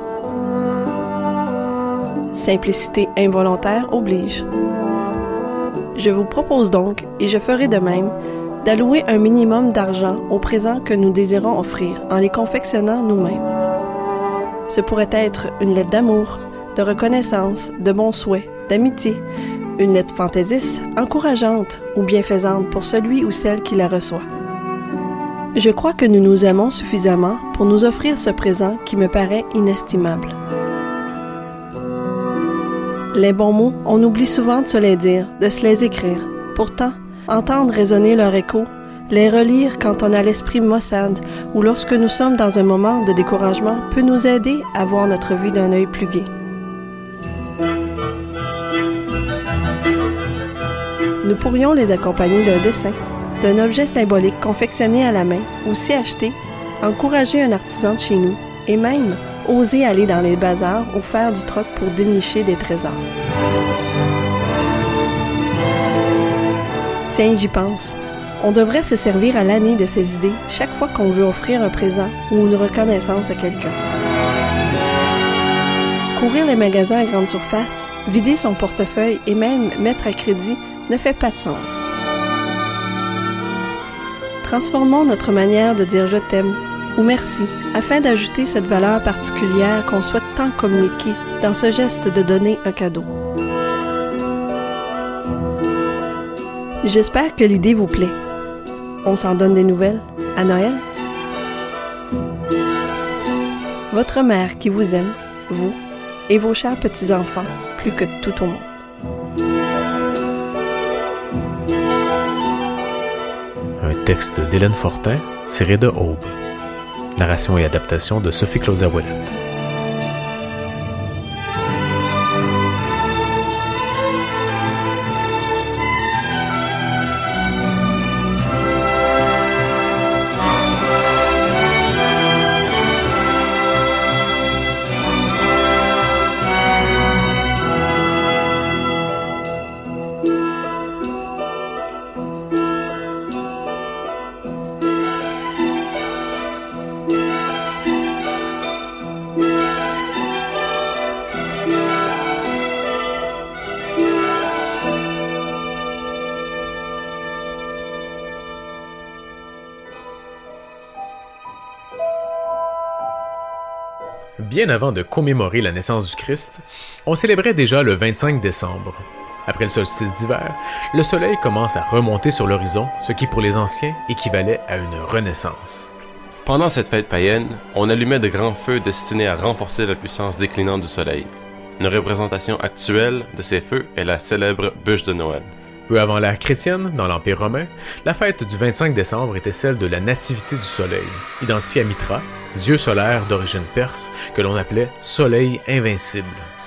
Simplicité involontaire oblige. Je vous propose donc, et je ferai de même, d'allouer un minimum d'argent aux présents que nous désirons offrir en les confectionnant nous-mêmes. Ce pourrait être une lettre d'amour, de reconnaissance, de bons souhaits, d'amitié, une lettre fantaisiste, encourageante ou bienfaisante pour celui ou celle qui la reçoit. Je crois que nous nous aimons suffisamment pour nous offrir ce présent qui me paraît inestimable. Les bons mots, on oublie souvent de se les dire, de se les écrire. Pourtant, entendre résonner leur écho, les relire quand on a l'esprit maussade ou lorsque nous sommes dans un moment de découragement peut nous aider à voir notre vie d'un œil plus gai. Nous pourrions les accompagner d'un dessin, d'un objet symbolique confectionné à la main ou si acheté, encourager un artisan de chez nous et même oser aller dans les bazars ou faire du troc pour dénicher des trésors. Tiens, j'y pense. On devrait se servir à l'année de ces idées chaque fois qu'on veut offrir un présent ou une reconnaissance à quelqu'un. Courir les magasins à grande surface, vider son portefeuille et même mettre à crédit ne fait pas de sens. Transformons notre manière de dire « je t'aime » ou « merci » afin d'ajouter cette valeur particulière qu'on souhaite tant communiquer dans ce geste de donner un cadeau. J'espère que l'idée vous plaît. On s'en donne des nouvelles à Noël. Votre mère qui vous aime, vous et vos chers petits-enfants, plus que tout au monde. Un texte d'Hélène Fortin, tiré de Aube. Narration et adaptation de Sophie-Claudia Ouellette. Bien avant de commémorer la naissance du Christ, on célébrait déjà le vingt-cinq décembre. Après le solstice d'hiver, le soleil commence à remonter sur l'horizon, ce qui pour les anciens équivalait à une renaissance. Pendant cette fête païenne, on allumait de grands feux destinés à renforcer la puissance déclinante du soleil. Une représentation actuelle de ces feux est la célèbre bûche de Noël. Peu avant l'ère chrétienne, dans l'Empire romain, la fête du vingt-cinq décembre était celle de la nativité du soleil, identifiée à Mitra, dieu solaire d'origine perse, que l'on appelait Soleil invincible.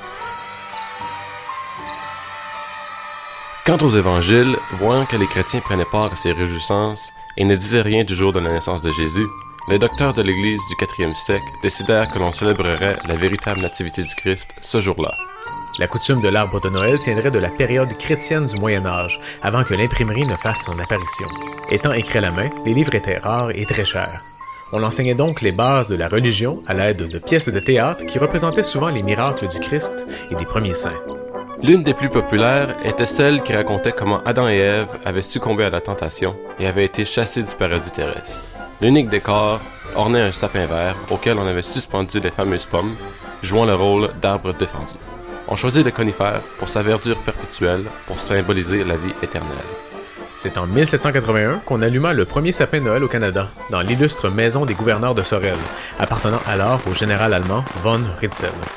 Quant aux évangiles, voyant que les chrétiens prenaient part à ces réjouissances et ne disaient rien du jour de la naissance de Jésus, les docteurs de l'Église du quatrième siècle décidèrent que l'on célébrerait la véritable nativité du Christ ce jour-là. La coutume de l'arbre de Noël tiendrait de la période chrétienne du Moyen Âge, avant que l'imprimerie ne fasse son apparition. Étant écrits à la main, les livres étaient rares et très chers. On enseignait donc les bases de la religion à l'aide de pièces de théâtre qui représentaient souvent les miracles du Christ et des premiers saints. L'une des plus populaires était celle qui racontait comment Adam et Ève avaient succombé à la tentation et avaient été chassés du paradis terrestre. L'unique décor ornait un sapin vert auquel on avait suspendu les fameuses pommes, jouant le rôle d'arbre défendu. On choisit le conifère pour sa verdure perpétuelle pour symboliser la vie éternelle. C'est en mille sept cent quatre-vingt-un qu'on alluma le premier sapin de Noël au Canada, dans l'illustre maison des gouverneurs de Sorel, appartenant alors au général allemand von Ritzel.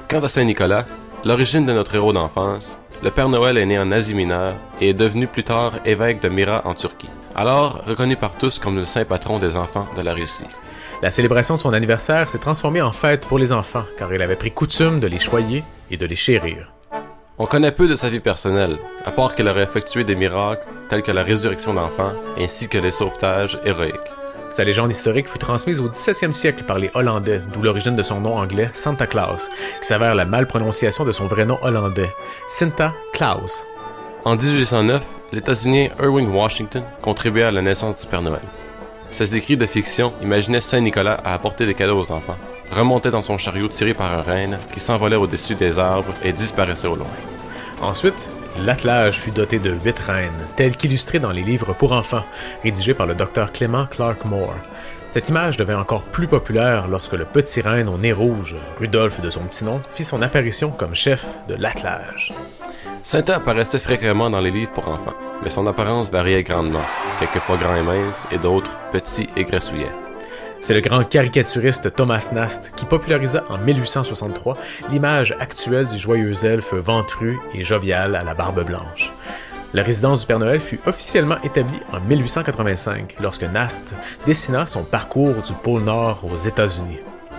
Quant à Saint-Nicolas, l'origine de notre héros d'enfance, le Père Noël est né en Asie mineure et est devenu plus tard évêque de Myra en Turquie. Alors reconnu par tous comme le saint patron des enfants de la Russie. La célébration de son anniversaire s'est transformée en fête pour les enfants, car il avait pris coutume de les choyer et de les chérir. On connaît peu de sa vie personnelle, à part qu'elle aurait effectué des miracles tels que la résurrection d'enfants ainsi que les sauvetages héroïques. Sa légende historique fut transmise au dix-septième siècle par les Hollandais, d'où l'origine de son nom anglais Santa Claus, qui s'avère la malprononciation de son vrai nom hollandais, Sinta Claus. En dix-huit cent neuf, l'États-Unien Irving Washington contribuait à la naissance du Père Noël. Ses écrits de fiction imaginaient Saint-Nicolas à apporter des cadeaux aux enfants, remontait dans son chariot tiré par un renne qui s'envolait au-dessus des arbres et disparaissait au loin. Ensuite, l'attelage fut doté de huit reines, telles qu'illustrées dans les livres pour enfants, rédigés par le docteur Clement Clark Moore. Cette image devint encore plus populaire lorsque le petit renne au nez rouge, Rudolph de son petit nom, fit son apparition comme chef de l'attelage. Santa apparaissait fréquemment dans les livres pour enfants, mais son apparence variait grandement, quelquefois grand et mince, et d'autres petits et grassouillets. C'est le grand caricaturiste Thomas Nast qui popularisa en mille huit cent soixante-trois l'image actuelle du joyeux elfe ventru et jovial à la barbe blanche. La résidence du Père Noël fut officiellement établie en mille huit cent quatre-vingt-cinq, lorsque Nast dessina son parcours du pôle Nord aux États-Unis.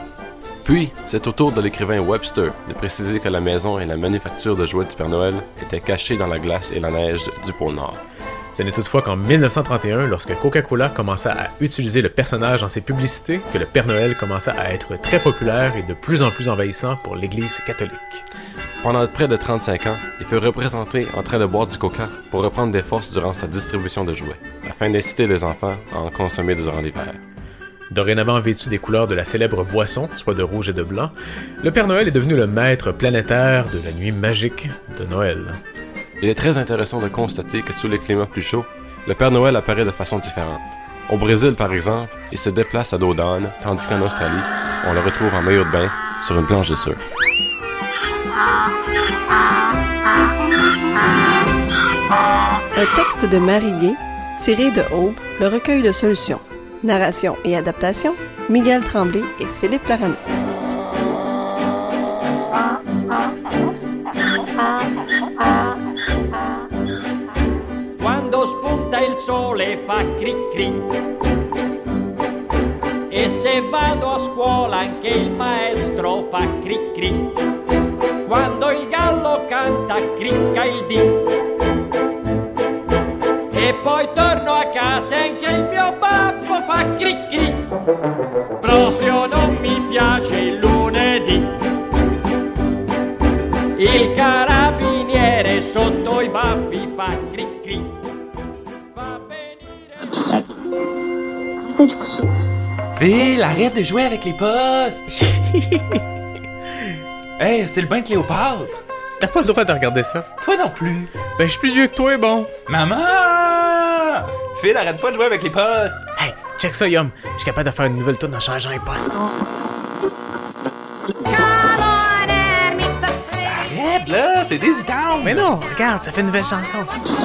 Puis, c'est au tour de l'écrivain Webster de préciser que la maison et la manufacture de jouets du Père Noël étaient cachées dans la glace et la neige du pôle Nord. Ce n'est toutefois qu'en mille neuf cent trente et un, lorsque Coca-Cola commença à utiliser le personnage dans ses publicités, que le Père Noël commença à être très populaire et de plus en plus envahissant pour l'Église catholique. Pendant près de trente-cinq ans, il fut représenté en train de boire du coca pour reprendre des forces durant sa distribution de jouets, afin d'inciter les enfants à en consommer durant l'hiver. Dorénavant vêtu des couleurs de la célèbre boisson, soit de rouge et de blanc, le Père Noël est devenu le maître planétaire de la nuit magique de Noël. Il est très intéressant de constater que sous les climats plus chauds, le Père Noël apparaît de façon différente. Au Brésil, par exemple, il se déplace à dos d'âne, tandis qu'en Australie, on le retrouve en maillot de bain sur une planche de surf. Un texte de Marie Gay, tiré de Aube, le recueil de solutions. Narration et adaptation, Miguel Tremblay et Philippe Laramie. Quando spunta il sole fa cri cri e se vado a scuola anche il maestro fa cri cri. Quando il gallo canta cricca il dì e poi torno a casa e anche il mio babbo fa cri cri. Proprio non mi piace il lunedì. Il carabiniere sotto i baffi fa cri cri. Fa venire... Phil, arrête de jouer avec les postes! Hey, c'est le bain de Cléopâtre! T'as pas le droit de regarder ça. Toi non plus! Ben, je suis plus vieux que toi, bon! Maman! Phil, arrête pas de jouer avec les postes! Hey, check ça, Yum! Je suis capable de faire une nouvelle tourne en changeant les postes. Arrête là, c'est désitant! Mais non, regarde, ça fait une nouvelle chanson.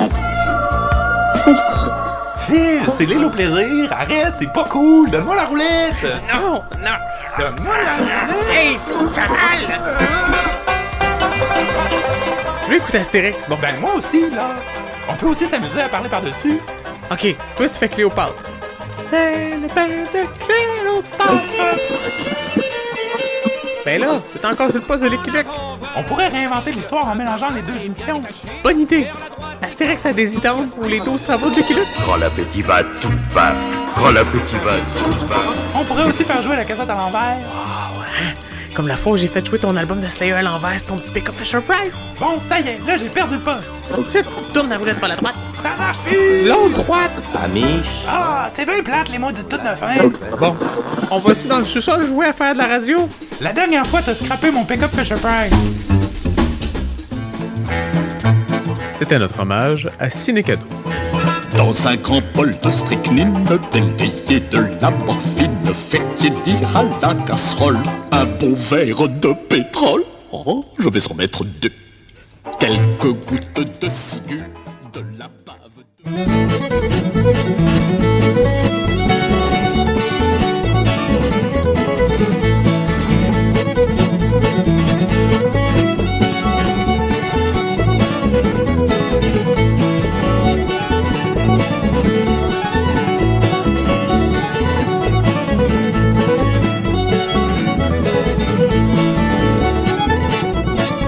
Phil, c'est l'île au plaisir! Arrête, c'est pas cool! Donne-moi la roulette! Non, non! Donne-moi la roulette! Hey, tu me fais mal! Je vais écouter Astérix, bon. Ben moi aussi, là! On peut aussi s'amuser à parler par-dessus. Ok, toi tu fais Cléopâtre. C'est le père de Cléopâtre! Ben là, t'es encore sur le poste de l'équilibre. On pourrait réinventer l'histoire en mélangeant les deux émissions. Bonne idée! Astérix a des idées ou les douze travaux de l'équilibre. Quand l'appétit va, tout va. Quand l'appétit va, tout va. On pourrait aussi faire jouer la cassette à l'envers. Ah oh, ouais. Comme la fois où j'ai fait jouer ton album de Slayer à l'envers sur ton petit pick-up Fisher Price. Bon, ça y est, là j'ai perdu le poste. Ensuite, tourne la roulette par la droite. Ça marche plus! L'autre droite! Amiche! Ah, c'est bien plate les maudites toutes de fin. Bon, on va-tu dans le sous-sol jouer à faire de la radio? La dernière fois, t'as scrappé mon pick-up Fisher Price. C'était notre hommage à Ciné-Cadeau. Dans un grand bol de strychnine, del délié de la morphine, faites tiédir à la casserole un bon verre de pétrole. Oh, je vais en mettre deux. Quelques gouttes de ciguë, de la bave de...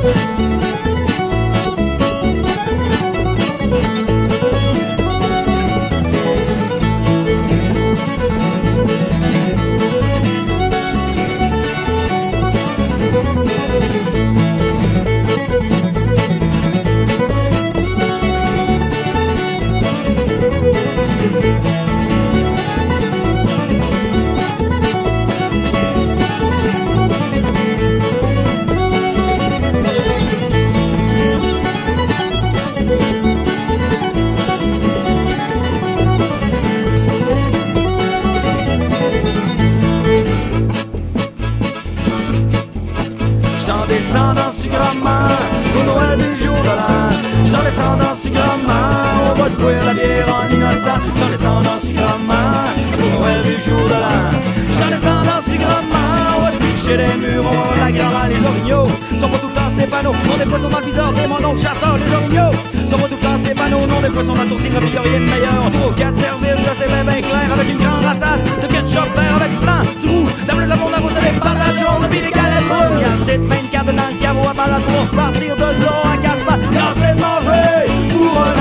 J't'en descendant sur grand-mère pour Noël du jour de l'an. J't'en descendant sur grand-mère, on va te boire la bière en innocent. J't'en descendant sur grand-mère pour Noël du jour de l'an. J't'en descendant sur grand-mère, on va te pitcher les murs, on va la grand-mère. Les orignaux sont pas tout le temps ces panneaux, non des poissons dans le viseur, des mon oncle chasseur. Les orignaux sont pas tout le temps ces panneaux, non des poissons dans le tourtier, il y a rien de meilleur. Trois, quatre services, ça c'est bien bien clair, avec une grande rassage de ketchup vert, avec du blanc, du rouge, la bleue, la blonde, la rose, les patates jaunes, puis des galettes brunes. Il y a sept vingt-quatre dans le caveau à balade pour repartir de là à quatre pas. Quand c'est de manger pour un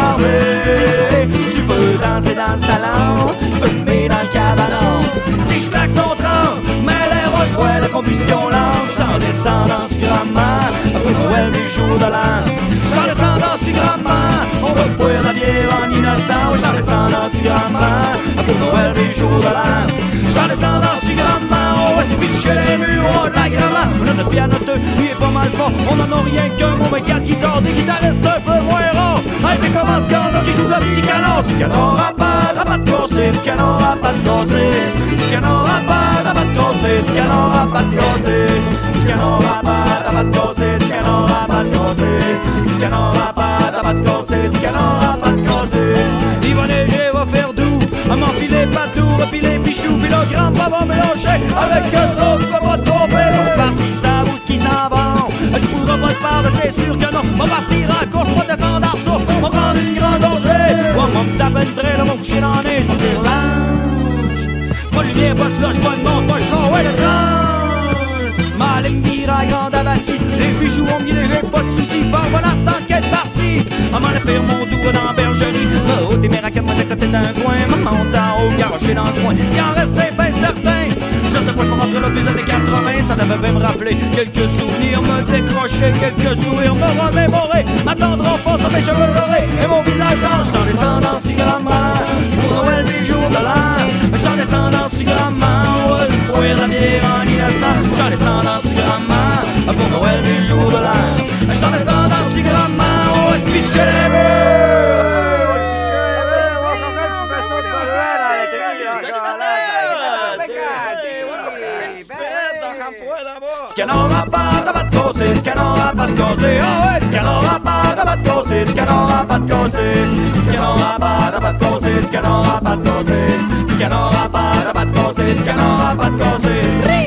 armée, tu peux danser dans le salon, tu peux fumer dans le cabanon. Si je claque son trente, mais les refroids de combustion lente, j't'en descendant sur grand-mère pour Noël du jour de l'an. J't'en descendant sur grand-mère, on va boire la bière en innocent. J't'en descendant sur grand-mère pour Noël du jour de l'an. J't'en descendant sur grand-mère, on va te pitcher les murs, on va de la grand-mère. On a notre pianoteux, lui est pas mal fort, on en a rien qu'un bon, mais quatre guitares, des guitaristes un peu moins rares. Hey, mais comment ce gars-là qui joue le petit canon? Du canon à pas, à pas de casser, du canon à pas de casser, du canon à pas, à pas de casser, du canon à pas de casser, du canon à pas, à pas de casser, du canon à pas de casser, du canon à pas, à pas de casser, du canon à pas de casser. Il va neiger, va faire doux, à m'enfiler patou, repiler pichou, puis le grand pas va mélanger avec eux autres, tu peux pas te tromper. On partit, ça où ce qui s'en vont, tu pourras pas te parler, c'est sûr que non. On partira à gauche, on va descendre en dessous, on va prendre une grande danger. On va me taper une traîne, on va me coucher dans le nez, je vais dire l'ange. Pas de lumière, pas de slush, pas de monde, pas de con, ouais, le tranche. Ma ligne mire à grande abattie, les bijoux vont me guider, j'ai pas de soucis, pas bon t'enquête partie. On m'en a fait mon tour dans la bergerie, oh, des mères moi à côté d'un coin, maman en haut, garoché dans le coin, si en reste c'est bien certain. Je sais pas, je suis rentré là plus années quatre-vingts, ça devait bien me rappeler quelques souvenirs, me décrocher, quelques sourires, me remémorer, ma tendre enfance sur mes cheveux dorés et mon visage blanc. J't'en descendant sur grand-mère pour Noël du jour de l'an. J't'en descendant sur grand-mère, on va lui boire la bière en innocent. J't'en descendant sur grand-mère pour Noël du jour de l'an. J't'en descendant sur grand-mère, on va lui pitcher les murs. Ce qu'elle n'aura pas, t'as pas de casser, ce qu'elle n'aura pas de casser, ah ouais, ce qu'elle n'aura pas, t'as pas de casser, ce qu'elle n'aura pas de casser, ce qu'elle n'aura pas, t'as pas de casser, ce qu'elle n'aura pas de casser, ce qu'elle n'aura pas, t'as pas de casser, ce qu'elle n'aura pas de casser.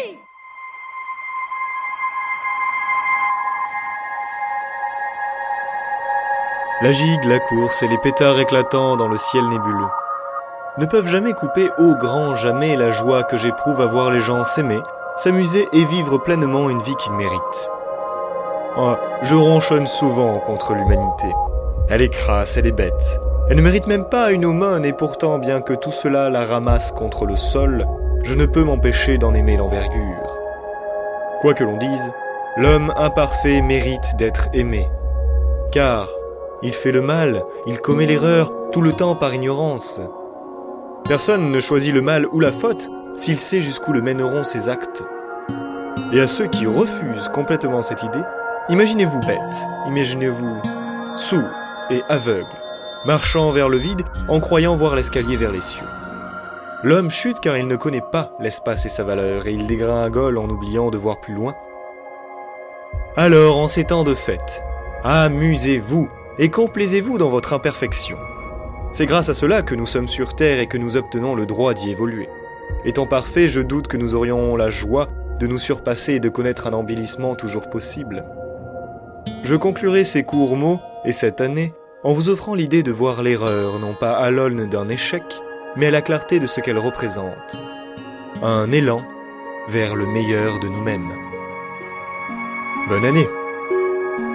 La gigue, la course et les pétards éclatants dans le ciel nébuleux ne peuvent jamais couper au grand jamais la joie que j'éprouve à voir les gens s'aimer, s'amuser et vivre pleinement une vie qu'ils méritent. Oh, je ronchonne souvent contre l'humanité. Elle est crasse, elle est bête. Elle ne mérite même pas une aumône et pourtant, bien que tout cela la ramasse contre le sol, je ne peux m'empêcher d'en aimer l'envergure. Quoi que l'on dise, l'homme imparfait mérite d'être aimé. Car il fait le mal, il commet l'erreur, tout le temps par ignorance. Personne ne choisit le mal ou la faute s'il sait jusqu'où le mèneront ses actes. Et à ceux qui refusent complètement cette idée, imaginez-vous bête, imaginez-vous sourd et aveugle, marchant vers le vide en croyant voir l'escalier vers les cieux. L'homme chute car il ne connaît pas l'espace et sa valeur, et il dégringole en oubliant de voir plus loin. Alors, en ces temps de fête, amusez-vous et complaisez-vous dans votre imperfection. C'est grâce à cela que nous sommes sur Terre et que nous obtenons le droit d'y évoluer. Étant parfaits, je doute que nous aurions la joie de nous surpasser et de connaître un embellissement toujours possible. Je conclurai ces courts mots, et cette année, en vous offrant l'idée de voir l'erreur, non pas à l'aune d'un échec, mais à la clarté de ce qu'elle représente. Un élan vers le meilleur de nous-mêmes. Bonne année!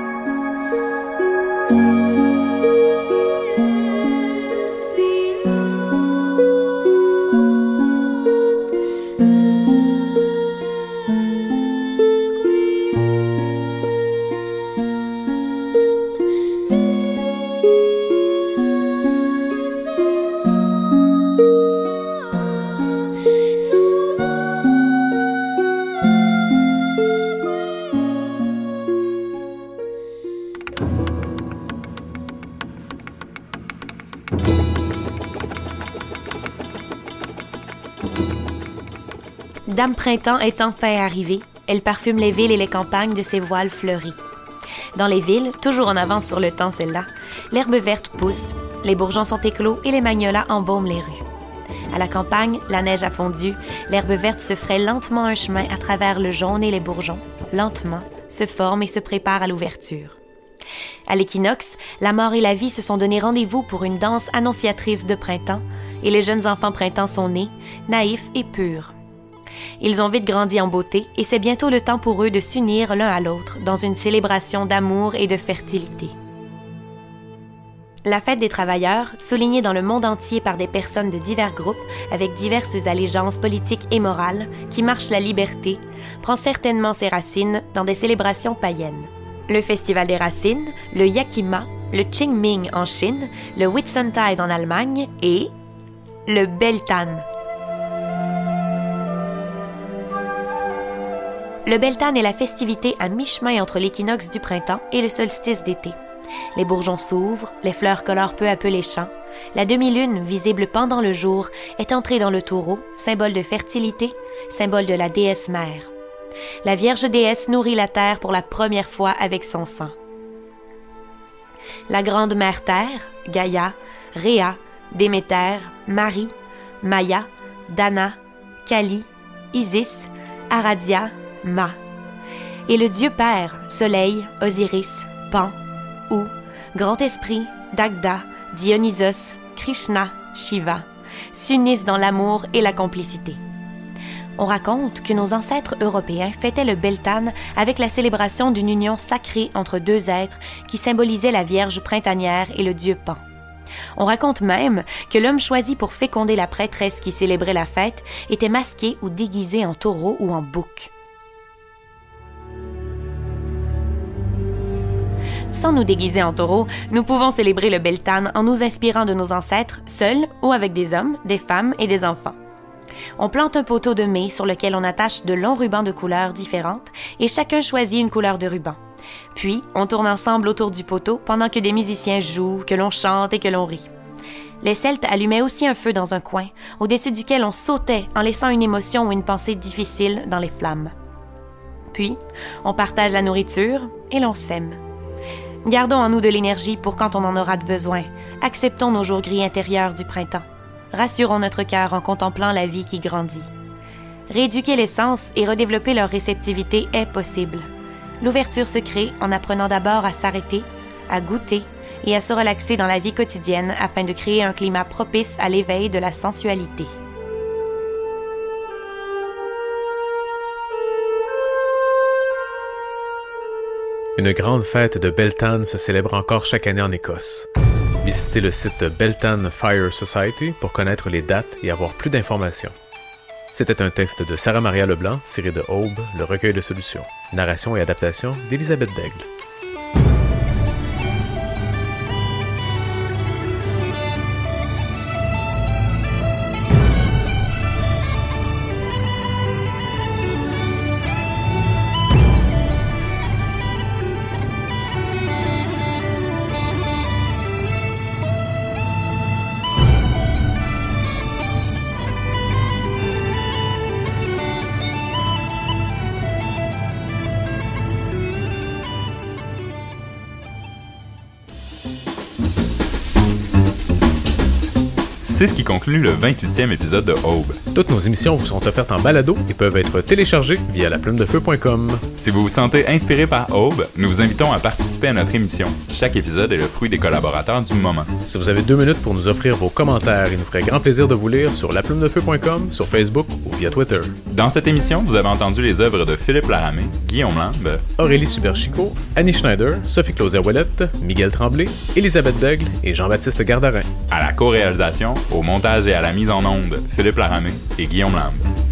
Dame Printemps est enfin arrivée. Elle parfume les villes et les campagnes de ses voiles fleuris. Dans les villes, toujours en avance sur le temps celle-là, l'herbe verte pousse, les bourgeons sont éclos et les magnolias embaument les rues. À la campagne, la neige a fondu, l'herbe verte se fraye lentement un chemin à travers le jaune et les bourgeons, lentement, se forme et se prépare à l'ouverture. À l'équinoxe, la mort et la vie se sont donné rendez-vous pour une danse annonciatrice de printemps, et les jeunes enfants printemps sont nés, naïfs et purs. Ils ont vite grandi en beauté et c'est bientôt le temps pour eux de s'unir l'un à l'autre dans une célébration d'amour et de fertilité. La fête des travailleurs, soulignée dans le monde entier par des personnes de divers groupes avec diverses allégeances politiques et morales qui marchent la liberté, prend certainement ses racines dans des célébrations païennes. Le Festival des Racines, le Yakima, le Qingming en Chine, le Whitsuntide en Allemagne et le Beltane. Le Beltane est la festivité à mi-chemin entre l'équinoxe du printemps et le solstice d'été. Les bourgeons s'ouvrent, les fleurs colorent peu à peu les champs. La demi-lune, visible pendant le jour, est entrée dans le taureau, symbole de fertilité, symbole de la déesse mère. La Vierge déesse nourrit la terre pour la première fois avec son sang. La grande mère terre, Gaïa, Rhea, Déméter, Marie, Maya, Dana, Kali, Isis, Aradia, Ma. Et le dieu père, Soleil, Osiris, Pan, Ou, Grand Esprit, Dagda, Dionysos, Krishna, Shiva, s'unissent dans l'amour et la complicité. On raconte que nos ancêtres européens fêtaient le Beltane avec la célébration d'une union sacrée entre deux êtres qui symbolisaient la Vierge printanière et le dieu Pan. On raconte même que l'homme choisi pour féconder la prêtresse qui célébrait la fête était masqué ou déguisé en taureau ou en bouc. Sans nous déguiser en taureau, nous pouvons célébrer le Beltane en nous inspirant de nos ancêtres, seuls ou avec des hommes, des femmes et des enfants. On plante un poteau de mai sur lequel on attache de longs rubans de couleurs différentes et chacun choisit une couleur de ruban. Puis, on tourne ensemble autour du poteau pendant que des musiciens jouent, que l'on chante et que l'on rit. Les Celtes allumaient aussi un feu dans un coin, au-dessus duquel on sautait en laissant une émotion ou une pensée difficile dans les flammes. Puis, on partage la nourriture et l'on s'aime. Gardons en nous de l'énergie pour quand on en aura de besoin. Acceptons nos jours gris intérieurs du printemps. Rassurons notre cœur en contemplant la vie qui grandit. Rééduquer les sens et redévelopper leur réceptivité est possible. L'ouverture se crée en apprenant d'abord à s'arrêter, à goûter et à se relaxer dans la vie quotidienne afin de créer un climat propice à l'éveil de la sensualité. Une grande fête de Beltane se célèbre encore chaque année en Écosse. Visitez le site Beltane Fire Society pour connaître les dates et avoir plus d'informations. C'était un texte de Sarah Maria Leblanc tiré de Aube, le recueil de solutions. Narration et adaptation d'Elisabeth Daigle. C'est ce qui conclut le vingt-huitième épisode de Aube. Toutes nos émissions vous sont offertes en balado et peuvent être téléchargées via la plume de feu point com. Si vous vous sentez inspiré par Aube, nous vous invitons à participer à notre émission. Chaque épisode est le fruit des collaborateurs du moment. Si vous avez deux minutes pour nous offrir vos commentaires, il nous ferait grand plaisir de vous lire sur la plume de feu point com, sur Facebook ou via Twitter. Dans cette émission, vous avez entendu les œuvres de Philippe Laramé, Guillaume Lambe, Aurélie Superchico, Annie Schneider, Sophie Clauser-Ouellette, Miguel Tremblay, Elisabeth Daigle et Jean-Baptiste Gardarin. À la co-réalisation, au montage et à la mise en onde, Philippe Laramé et Guillaume Lambe.